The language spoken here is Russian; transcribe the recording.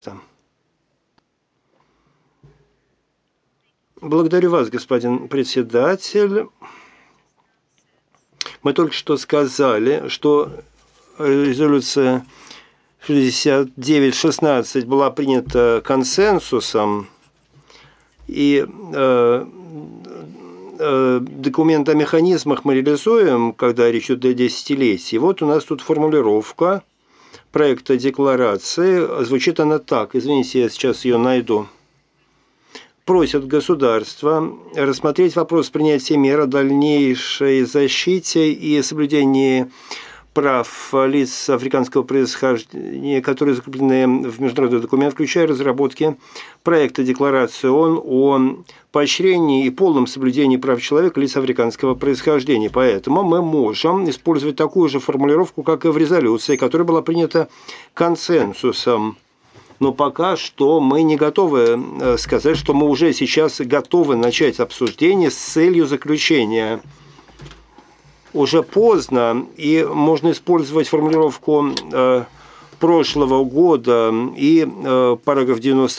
Благодарю вас, господин председатель. Мы только что сказали, что резолюция 6916 была принята консенсусом, и документ о механизмах мы реализуем, когда речь идет о десятилетии. Вот у нас тут формулировка проекта декларации. Звучит она так. Извините, я сейчас ее найду. Просят государства рассмотреть вопрос принятия мер о дальнейшей защите и соблюдении прав лиц африканского происхождения, которые закреплены в международный документ, включая разработки проекта декларации ООН о поощрении и полном соблюдении прав человека лиц африканского происхождения. Поэтому мы можем использовать такую же формулировку, как и в резолюции, которая была принята консенсусом. Но пока что мы не готовы сказать, что мы уже сейчас готовы начать обсуждение с целью заключения. Уже поздно, и можно использовать формулировку прошлого года и параграф 90